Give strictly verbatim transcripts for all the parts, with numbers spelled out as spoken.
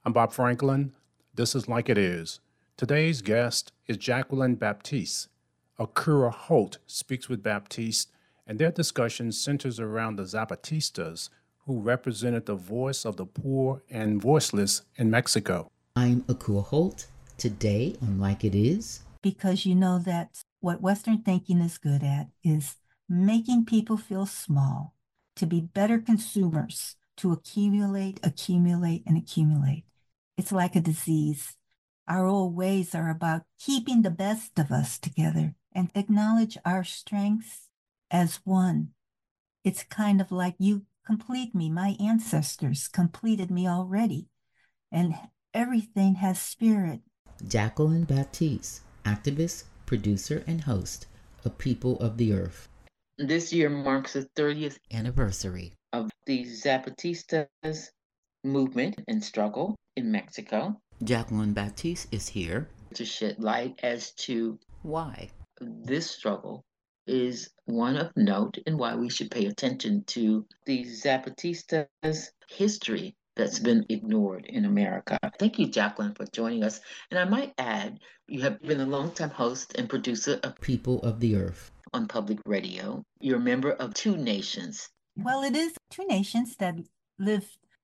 I'm Bob Franklin. This is Like It Is. Today's guest is Jacqueline Baptiste. Akura Holt speaks with Baptiste, and their discussion centers around the Zapatistas, who represented the voice of the poor and voiceless in Mexico. I'm Akua Holt. Today on Like It Is. Because you know that what Western thinking is good at is making people feel small, to be better consumers, to accumulate, accumulate, and accumulate. It's like a disease. Our old ways are about keeping the best of us together and acknowledge our strengths as one. It's kind of like you complete me. My ancestors completed me already. And everything has spirit. Jacqueline Baptiste, activist, producer, and host of People of the Earth. This year marks the thirtieth anniversary of the Zapatistas movement and struggle in Mexico. Jacqueline Baptiste is here to shed light as to why this struggle is one of note and why we should pay attention to the Zapatistas' history that's been ignored in America. Thank you, Jacqueline, for joining us. And I might add, you have been a longtime host and producer of People of the Earth on public radio. You're a member of Two Nations. Well, it is two nations that live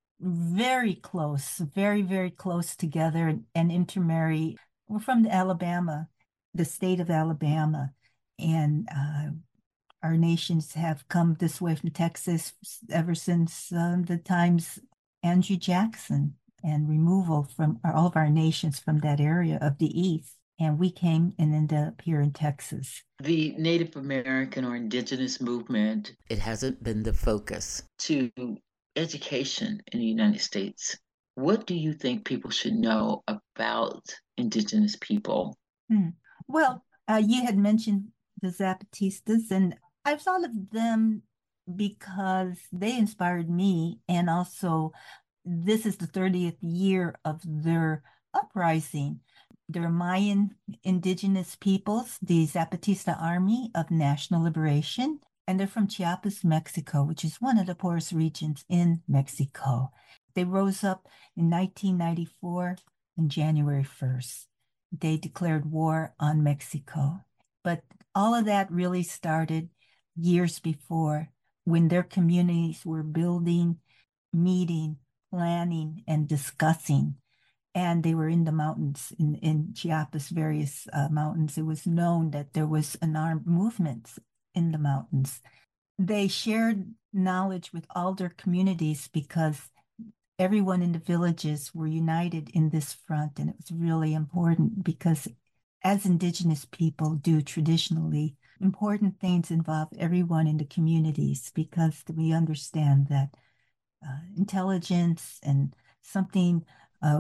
very close, very, very close together and, and intermarry. We're from Alabama, the state of Alabama, and uh, our nations have come this way from Texas ever since um, the times Andrew Jackson and removal from all of our nations from that area of the East. And we came and ended up here in Texas. The Native American or indigenous movement, it hasn't been the focus to education in the United States. What do you think people should know about indigenous people? Hmm. Well, uh, you had mentioned the Zapatistas, and I've thought of them because they inspired me, and also this is the thirtieth year of their uprising. They're Mayan indigenous peoples, the Zapatista Army of National Liberation, and they're from Chiapas, Mexico, which is one of the poorest regions in Mexico. They rose up in nineteen ninety-four on January first. They declared war on Mexico. But all of that really started years before, when their communities were building, meeting, planning, and discussing. And they were in the mountains, in, in Chiapas, various uh, mountains. It was known that there was an armed movement in the mountains. They shared knowledge with all their communities because everyone in the villages were united in this front. And it was really important because, as indigenous people do traditionally, important things involve everyone in the communities, because we understand that uh, intelligence and something uh,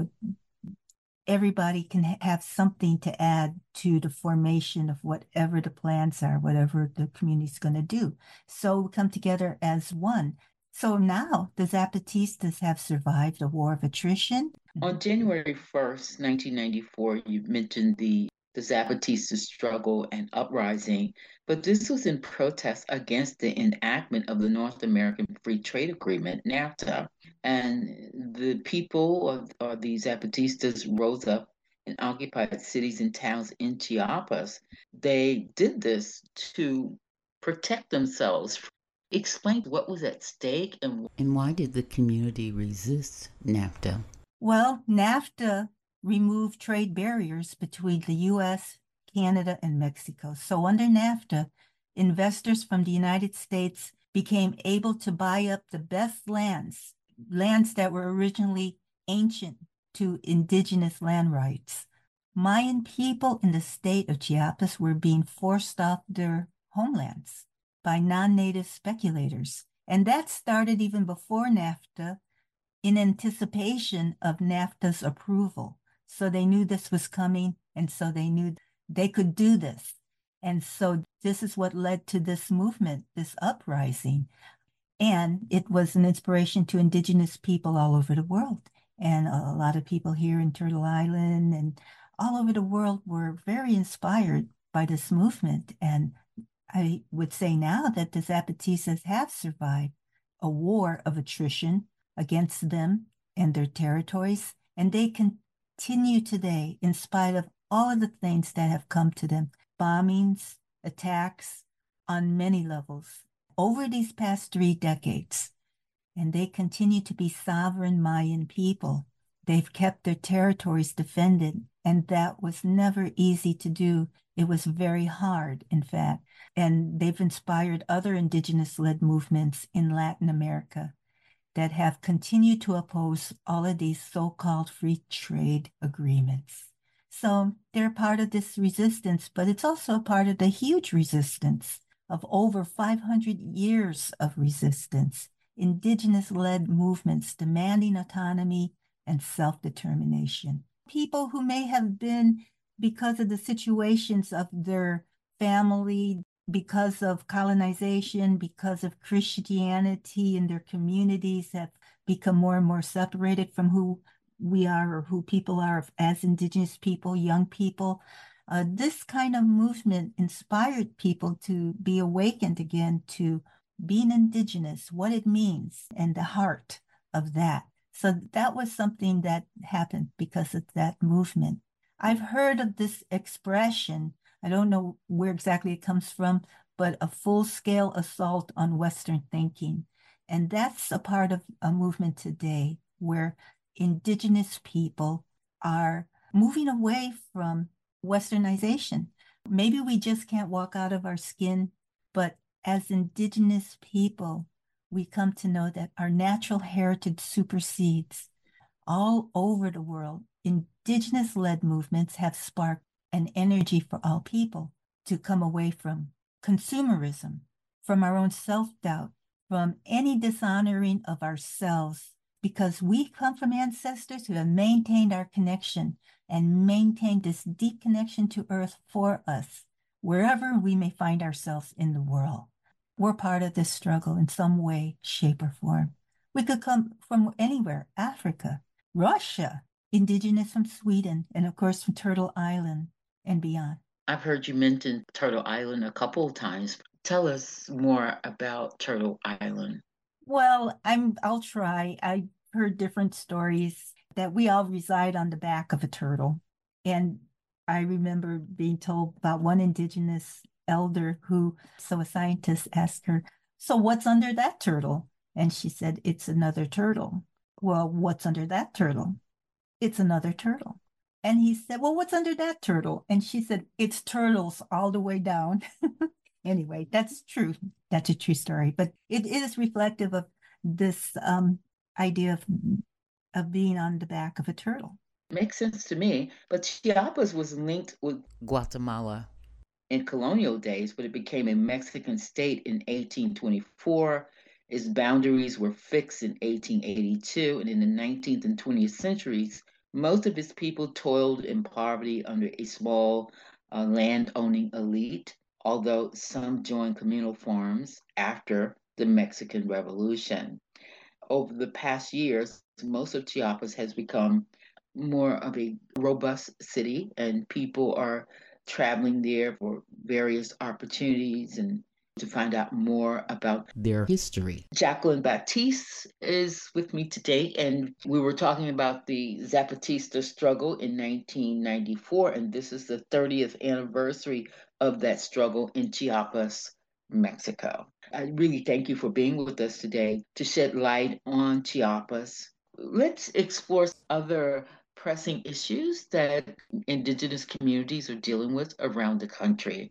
everybody can ha- have something to add to the formation of whatever the plans are, whatever the community's going to do. So we come together as one. So now the Zapatistas have survived a war of attrition. On January first, nineteen ninety-four, you mentioned the, the Zapatista struggle and uprising, but this was in protest against the enactment of the North American Free Trade Agreement, NAFTA. And the people of, of the Zapatistas rose up and occupied cities and towns in Chiapas. They did this to protect themselves. Explain what was at stake and and why did the community resist NAFTA? Well, NAFTA removed trade barriers between the U S, Canada, and Mexico. So under NAFTA, investors from the United States became able to buy up the best lands, lands that were originally ancient to indigenous land rights. Mayan people in the state of Chiapas were being forced off their homelands by non-native speculators. And that started even before NAFTA, in anticipation of NAFTA's approval. So they knew this was coming, and so they knew they could do this. And so this is what led to this movement, this uprising. And it was an inspiration to indigenous people all over the world. And a lot of people here in Turtle Island and all over the world were very inspired by this movement. And I would say now that the Zapatistas have survived a war of attrition against them and their territories, And they continue today in spite of all of the things that have come to them, bombings, attacks on many levels over these past three decades. And they continue to be sovereign Mayan people. They've kept their territories defended, and that was never easy to do. It was very hard, in fact. And they've inspired other indigenous-led movements in Latin America that have continued to oppose all of these so-called free trade agreements. So they're part of this resistance, but it's also part of the huge resistance of over five hundred years of resistance, indigenous-led movements demanding autonomy and self-determination. People who may have been, because of the situations of their family, because of colonization, because of Christianity in their communities, have become more and more separated from who we are or who people are as indigenous people, young people. Uh, this kind of movement inspired people to be awakened again to being indigenous, what it means, and the heart of that. So that was something that happened because of that movement. I've heard of this expression. I don't know where exactly it comes from, but a full-scale assault on Western thinking. And that's a part of a movement today where indigenous people are moving away from Westernization. Maybe we just can't walk out of our skin, but as indigenous people, we come to know that our natural heritage supersedes. All over the world, indigenous-led movements have sparked an energy for all people to come away from consumerism, from our own self-doubt, from any dishonoring of ourselves, because we come from ancestors who have maintained our connection and maintained this deep connection to Earth for us, wherever we may find ourselves in the world. We're part of this struggle in some way, shape, or form. We could come from anywhere, Africa, Russia, indigenous from Sweden, and of course from Turtle Island and beyond. I've heard you mention Turtle Island a couple of times. Tell us more about Turtle Island. Well, I'm, I'll try. I've heard different stories that we all reside on the back of a turtle. And I remember being told about one indigenous elder who, so a scientist asked her, so what's under that turtle? And she said, it's another turtle. Well, what's under that turtle? It's another turtle. And he said, well, what's under that turtle? And she said, it's turtles all the way down. Anyway, that's true. That's a true story. But it is reflective of this um, idea of, of being on the back of a turtle. Makes sense to me. But Chiapas was linked with Guatemala in colonial days, but it became a Mexican state in eighteen twenty-four. Its boundaries were fixed in eighteen eighty-two, and in the nineteenth and twentieth centuries, most of its people toiled in poverty under a small uh, land-owning elite, although some joined communal farms after the Mexican Revolution. Over the past years, most of Chiapas has become more of a robust city, and people are traveling there for various opportunities and to find out more about their history. Jacqueline Baptiste is with me today, and we were talking about the Zapatista struggle in nineteen ninety-four, and this is the thirtieth anniversary of that struggle in Chiapas, Mexico. I really thank you for being with us today to shed light on Chiapas. Let's explore other pressing issues that indigenous communities are dealing with around the country.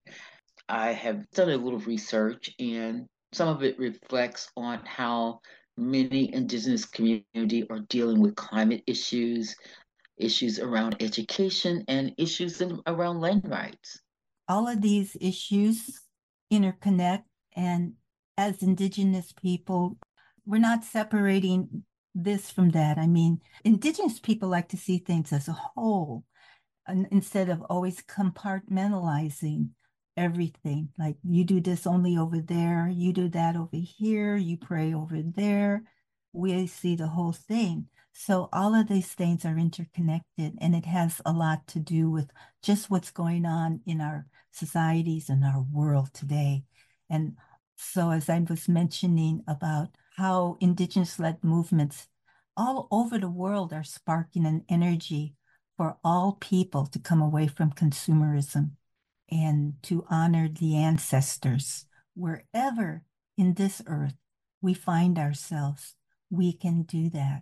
I have done a little research, and some of it reflects on how many indigenous communities are dealing with climate issues, issues around education, and issues in, around land rights. All of these issues interconnect, and as indigenous people, we're not separating this from that. I mean, indigenous people like to see things as a whole, and instead of always compartmentalizing everything. Like, you do this only over there, you do that over here, you pray over there. We see the whole thing. So all of these things are interconnected, and it has a lot to do with just what's going on in our societies and our world today. And so as I was mentioning about how indigenous-led movements all over the world are sparking an energy for all people to come away from consumerism and to honor the ancestors. Wherever in this earth we find ourselves, we can do that.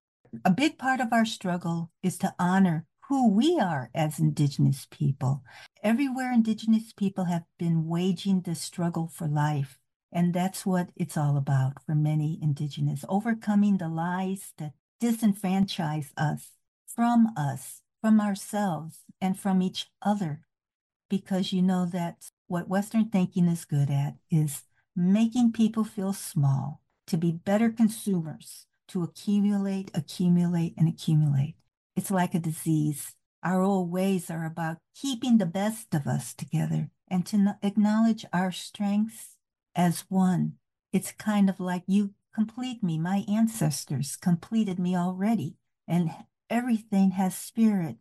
A big part of our struggle is to honor who we are as Indigenous people. Everywhere Indigenous people have been waging this struggle for life. And that's what it's all about for many Indigenous, overcoming the lies that disenfranchise us from us, from ourselves, and from each other. Because you know that what Western thinking is good at is making people feel small, to be better consumers, to accumulate, accumulate, and accumulate. It's like a disease. Our old ways are about keeping the best of us together and to acknowledge our strengths as one. It's kind of like you complete me. My ancestors completed me already, and everything has spirit.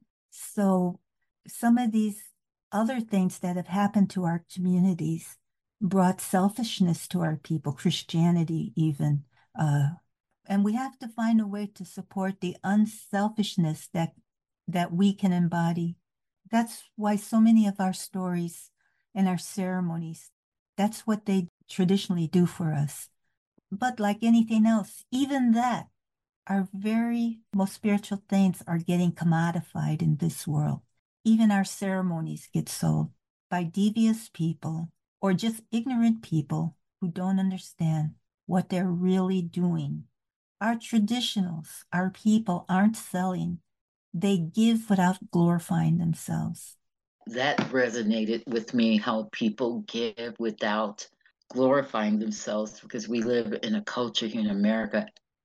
So some of these other things that have happened to our communities brought selfishness to our people, Christianity even. Uh, and we have to find a way to support the unselfishness that that we can embody. That's why so many of our stories and our ceremonies, that's what they traditionally do for us. But like anything else, even that, our very most spiritual things are getting commodified in this world. Even our ceremonies get sold by devious people or just ignorant people who don't understand what they're really doing. Our traditionals, our people aren't selling. They give without glorifying themselves. That resonated with me, how people give without glorifying themselves, because we live in a culture here in America,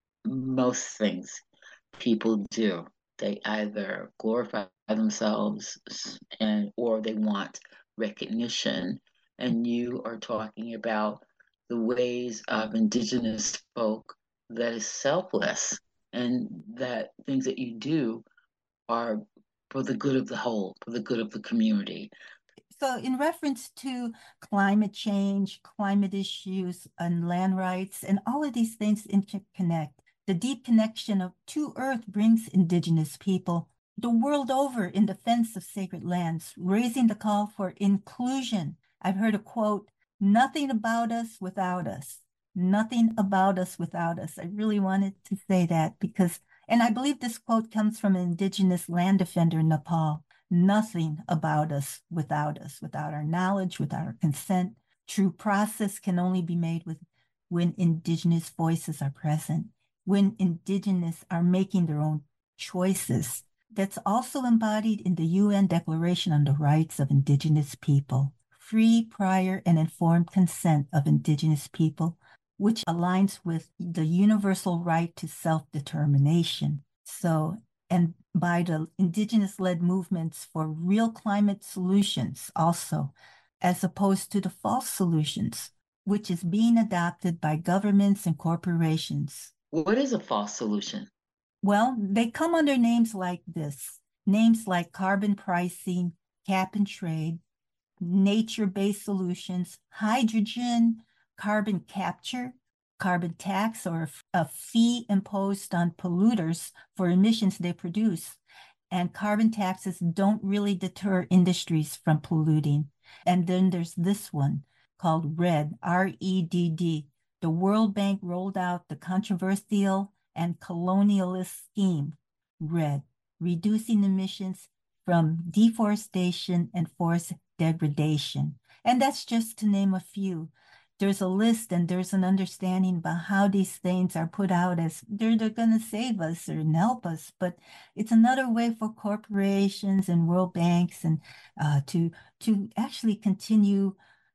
most things people do, they either glorify themselves and or they want recognition. And you are talking about the ways of Indigenous folk that is selfless, and that things that you do are for the good of the whole, for the good of the community. So in reference to climate change, climate issues, and land rights, and all of these things interconnect, the deep connection of to Earth brings Indigenous people the world over in defense of sacred lands, raising the call for inclusion. I've heard a quote, "Nothing about us without us. Nothing about us without us." I really wanted to say that because, and I believe this quote comes from an Indigenous land defender in Nepal. Nothing about us without us, without our knowledge, without our consent. True process can only be made with when Indigenous voices are present, when Indigenous are making their own choices. That's also embodied in the U N Declaration on the Rights of Indigenous People. Free, prior, and informed consent of Indigenous people, which aligns with the universal right to self-determination. So, and by the Indigenous-led movements for real climate solutions also, as opposed to the false solutions, which is being adopted by governments and corporations. What is a false solution? Well, they come under names like this, names like carbon pricing, cap and trade, nature-based solutions, hydrogen, carbon capture, carbon tax, or a fee imposed on polluters for emissions they produce. And carbon taxes don't really deter industries from polluting. And then there's this one called REDD, R E D D. The World Bank rolled out the controversial and colonialist scheme, REDD, reducing emissions from deforestation and forest degradation. And that's just to name a few. There's a list and there's an understanding about how these things are put out as they're, they're going to save us or help us, but it's another way for corporations and world banks and uh, to, to actually continue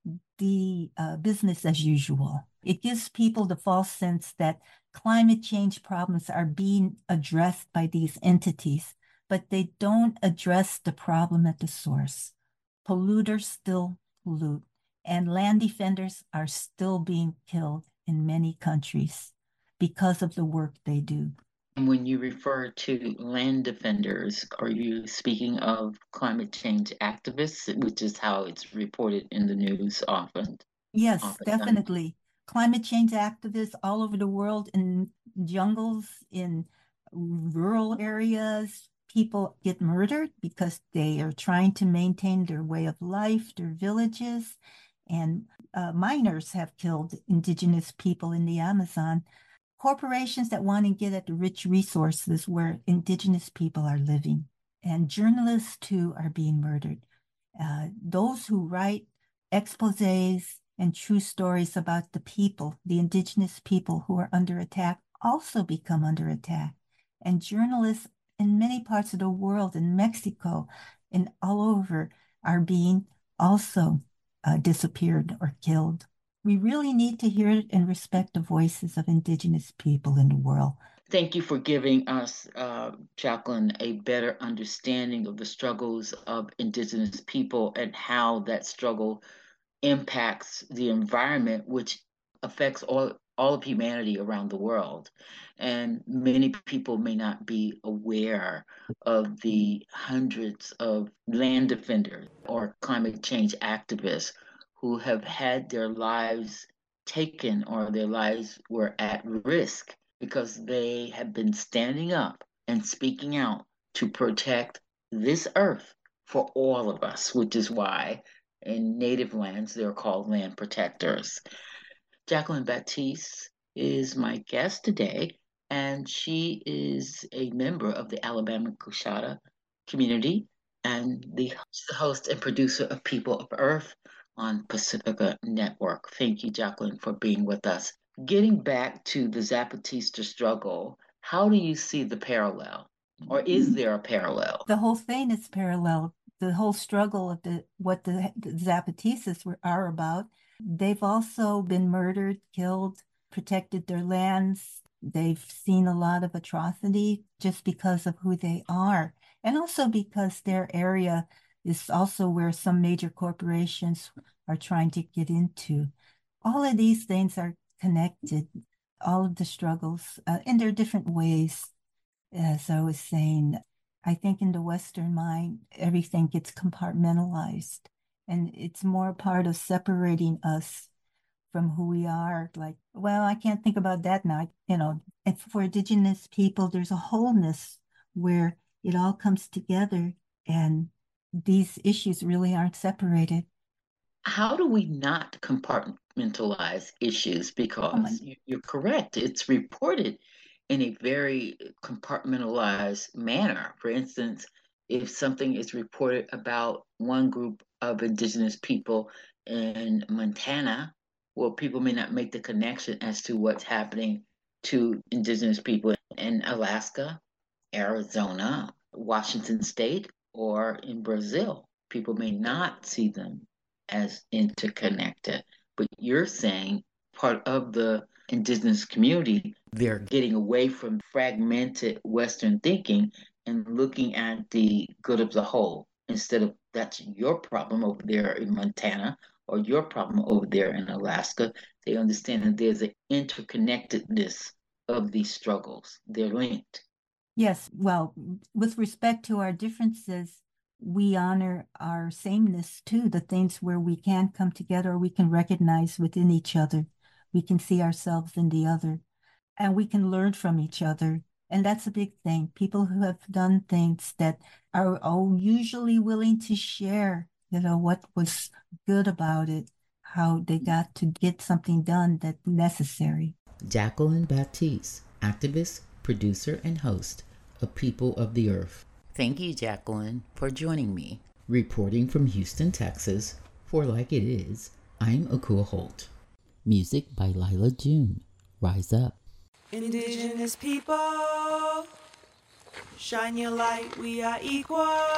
the uh, business as usual. It gives people the false sense that climate change problems are being addressed by these entities, but they don't address the problem at the source. Polluters still pollute, and land defenders are still being killed in many countries because of the work they do. And when you refer to land defenders, are you speaking of climate change activists, which is how it's reported in the news often? Yes, often definitely. Climate change activists all over the world, in jungles, in rural areas, people get murdered because they are trying to maintain their way of life, their villages, and uh, miners have killed indigenous people in the Amazon. Corporations that want to get at the rich resources where indigenous people are living, and journalists too are being murdered. Uh, those who write exposés and true stories about the people, the indigenous people who are under attack, also become under attack. And journalists in many parts of the world, in Mexico and all over, are being also uh, disappeared or killed. We really need to hear and respect the voices of indigenous people in the world. Thank you for giving us, uh, Jacqueline, a better understanding of the struggles of indigenous people and how that struggle impacts the environment, which affects all, all of humanity around the world. And many people may not be aware of the hundreds of land defenders or climate change activists who have had their lives taken or their lives were at risk because they have been standing up and speaking out to protect this earth for all of us, which is why in native lands they're called land protectors. Jacqueline Baptiste is my guest today, and she is a member of the Alabama Coushatta community and the host and producer of People of Earth on Pacifica Network. Thank you, Jacqueline, for being with us. Getting back to the Zapatista struggle, how do you see the parallel? Or is there a parallel? The whole thing is parallel. The whole struggle of the what the, the Zapatistas were, are about. They've also been murdered, killed, protected their lands. They've seen a lot of atrocity just because of who they are. And also because their area is also where some major corporations are trying to get into. All of these things are connected, all of the struggles uh, in their different ways. As I was saying, I think in the Western mind, everything gets compartmentalized, and it's more part of separating us from who we are. Like, well, I can't think about that now. You know, and for indigenous people, there's a wholeness where it all comes together, and these issues really aren't separated. How do we not compartmentalize issues? Because oh you're correct, it's reported in a very compartmentalized manner. For instance, if something is reported about one group of indigenous people in Montana, well, people may not make the connection as to what's happening to indigenous people in Alaska, Arizona, Washington State, or in Brazil. People may not see them as interconnected. But you're saying part of the indigenous community, they're getting away from fragmented Western thinking and looking at the good of the whole instead of that's your problem over there in Montana or your problem over there in Alaska. They understand that there's an interconnectedness of these struggles. They're linked. Yes, well, with respect to our differences, we honor our sameness too, the things where we can come together, we can recognize within each other, we can see ourselves in the other, and we can learn from each other. And that's a big thing. People who have done things that are oh, usually willing to share, you know, what was good about it, how they got to get something done that's necessary. Jacqueline Baptiste, activist, producer, and host of People of the Earth. Thank you, Jacqueline, for joining me. Reporting from Houston, Texas, for Like It Is, I'm Akua Holt. Music by Lila June. Rise up. Indigenous people, shine your light, we are equal.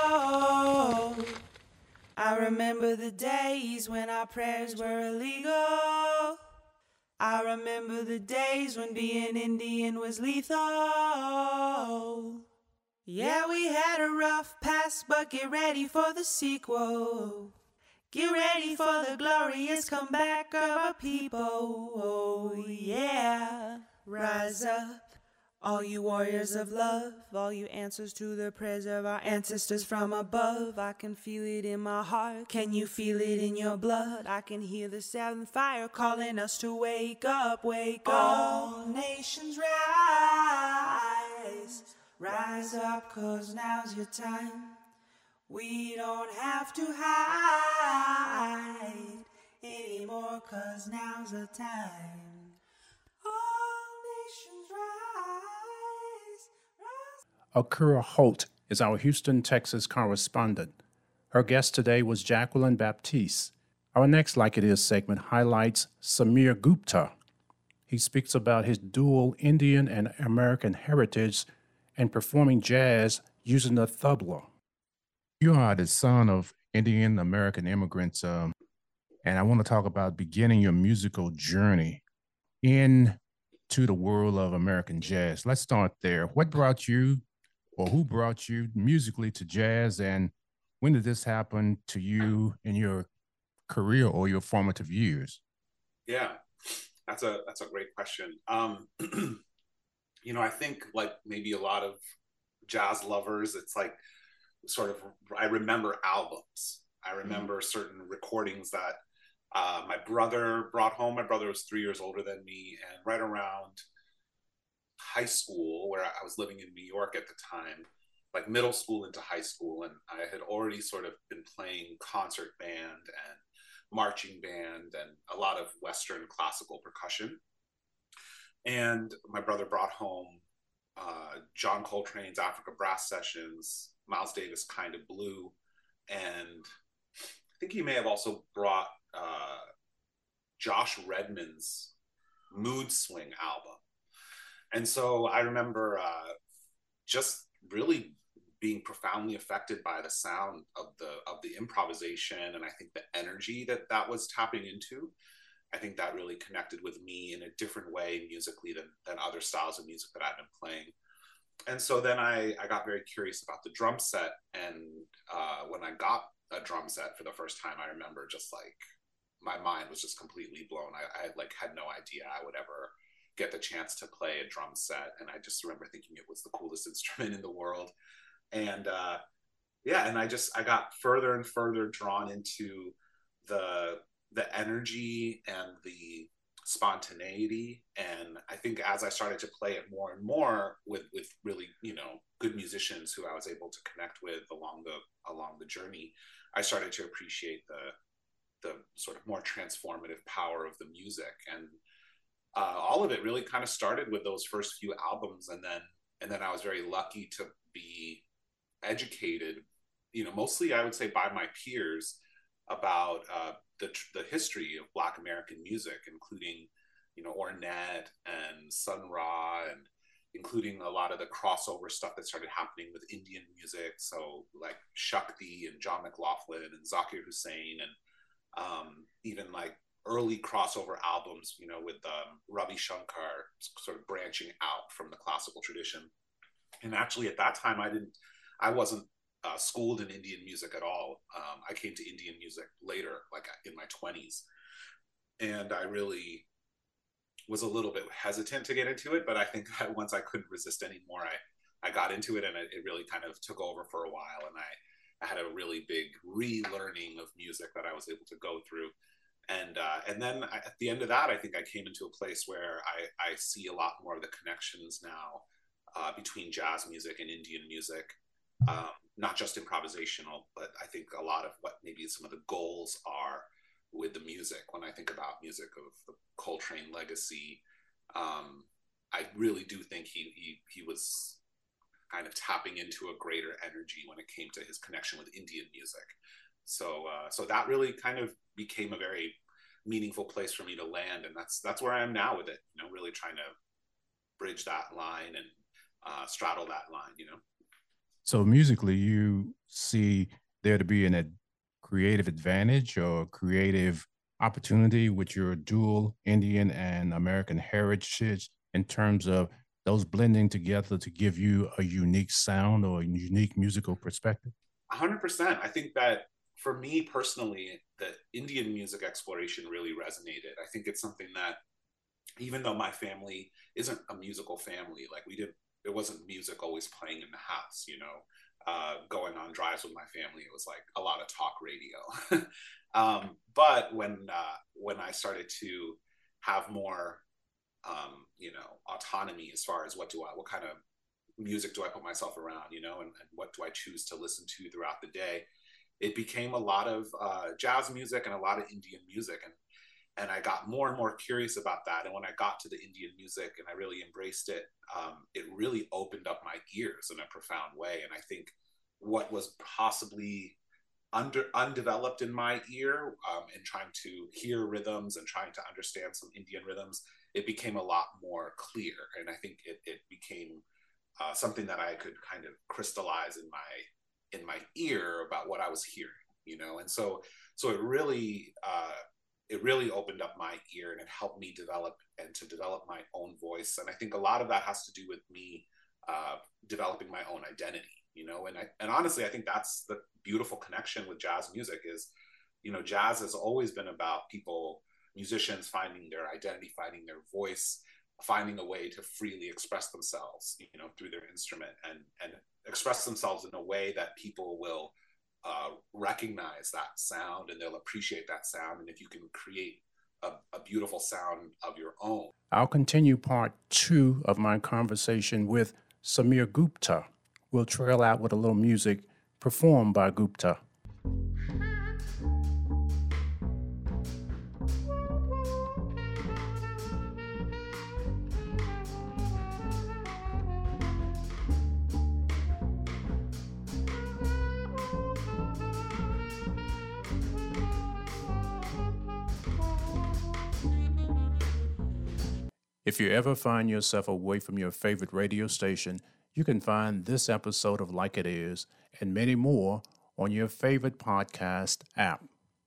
I remember the days when our prayers were illegal. I remember the days when being Indian was lethal. Yeah, we had a rough past, but get ready for the sequel. Get ready for the glorious comeback of our people. Oh, yeah. Rise up, all you warriors of love, all you answers to the prayers of our ancestors from above. I can feel it in my heart. Can you feel it in your blood? I can hear the seventh fire calling us to wake up, wake up. All nations rise. Rise up, cause now's your time. We don't have to hide anymore, cause now's the time. All nations rise, rise. Akura Holt is our Houston, Texas correspondent. Her guest today was Jacqueline Baptiste. Our next Like It Is segment highlights Samir Gupta. He speaks about his dual Indian and American heritage and performing jazz using the tabla. You are the son of Indian American immigrants, um, and I want to talk about beginning your musical journey into the world of American jazz. Let's start there. What brought you, or who brought you musically to jazz, and when did this happen to you in your career or your formative years? Yeah, that's a that's a great question. Um, you know, I think like maybe a lot of jazz lovers, it's like sort of, I remember albums. I remember mm-hmm. certain recordings that uh, my brother brought home. My brother was three years older than me, and right around high school, where I was living in New York at the time, like middle school into high school, and I had already sort of been playing concert band and marching band and a lot of Western classical percussion. And my brother brought home uh, John Coltrane's Africa Brass Sessions, Miles Davis Kind of Blue, and I think he may have also brought uh, Josh Redman's Mood Swing album. And so I remember uh, just really being profoundly affected by the sound of the of the improvisation, and I think the energy that that was tapping into. I think that really connected with me in a different way musically than, than other styles of music that I've been playing. And so then I, I got very curious about the drum set. And uh, when I got a drum set for the first time, I remember just like, my mind was just completely blown. I, I like had no idea I would ever get the chance to play a drum set. And I just remember thinking it was the coolest instrument in the world. And uh, yeah, and I just, I got further and further drawn into the the energy and the spontaneity. And I think as I started to play it more and more with, with really, you know, good musicians who I was able to connect with along the, along the journey, I started to appreciate the, the sort of more transformative power of the music. And uh, all of it really kind of started with those first few albums. And then, and then I was very lucky to be educated, you know, mostly I would say by my peers about uh, the the history of Black American music, including, you know, Ornette and Sun Ra, and including a lot of the crossover stuff that started happening with Indian music. So like Shakti and John McLaughlin and Zakir Hussain, and um, even like early crossover albums, you know, with um, Ravi Shankar sort of branching out from the classical tradition. And actually at that time, I didn't, I wasn't Uh, schooled in Indian music at all. Um, I came to Indian music later, like in my twenties. And I really was a little bit hesitant to get into it, but I think that once I couldn't resist anymore, I, I got into it, and it, it really kind of took over for a while. And I, I had a really big relearning of music that I was able to go through. And uh, and then I, at the end of that, I think I came into a place where I, I see a lot more of the connections now uh, between jazz music and Indian music. Um, not just improvisational, but I think a lot of what maybe some of the goals are with the music. When I think about music of the Coltrane legacy, um, I really do think he, he he was kind of tapping into a greater energy when it came to his connection with Indian music. So uh, so that really kind of became a very meaningful place for me to land, and that's that's where I am now with it. You know, really trying to bridge that line and uh, straddle that line. You know. So musically, you see there to be an, a creative advantage or creative opportunity with your dual Indian and American heritage in terms of those blending together to give you a unique sound or a unique musical perspective? one hundred percent. I think that for me personally, the Indian music exploration really resonated. I think it's something that, even though my family isn't a musical family, like we did, it wasn't music always playing in the house, you know, uh, going on drives with my family, it was like a lot of talk radio. um, but when, uh, when I started to have more, um, you know, autonomy as far as what do I, what kind of music do I put myself around, you know, and, and what do I choose to listen to throughout the day, it became a lot of uh, jazz music and a lot of Indian music. And and I got more and more curious about that. And when I got to the Indian music and I really embraced it, um, it really opened up my ears in a profound way. And I think what was possibly under undeveloped in my ear, um, and trying to hear rhythms and trying to understand some Indian rhythms, it became a lot more clear. And I think it, it became uh, something that I could kind of crystallize in my in my ear about what I was hearing, you know. And so so it really uh, it really opened up my ear, and it helped me develop and to develop my own voice. And I think a lot of that has to do with me uh, developing my own identity, you know. And I, and honestly, I think that's the beautiful connection with jazz music is, you know, jazz has always been about people, musicians finding their identity, finding their voice, finding a way to freely express themselves, you know, through their instrument, and and express themselves in a way that people will uh, recognize that sound, and they'll appreciate that sound. And if you can create a, a beautiful sound of your own. I'll continue part two of my conversation with Sameer Gupta. We'll trail out with a little music performed by Gupta. If you ever find yourself away from your favorite radio station, you can find this episode of Like It Is and many more on your favorite podcast app.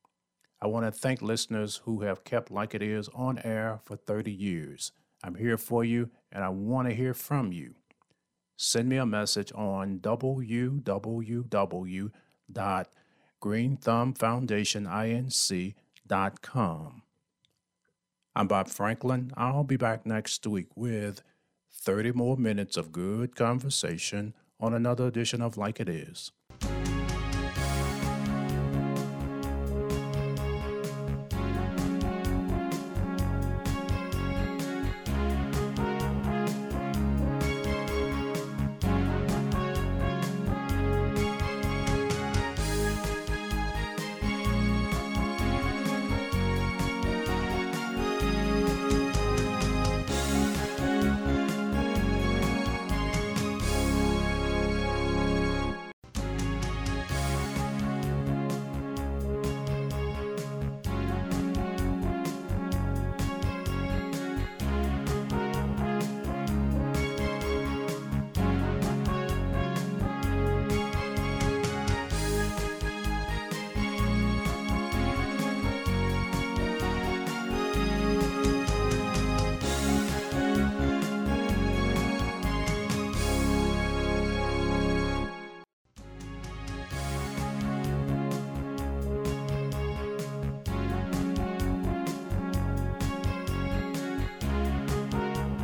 I want to thank listeners who have kept Like It Is on air for thirty years. I'm here for you, and I want to hear from you. Send me a message on w w w dot green thumb foundation inc dot com. I'm Bob Franklin. I'll be back next week with thirty more minutes of good conversation on another edition of Like It Is.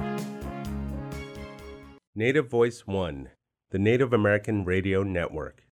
Native Voice One, the Native American Radio Network.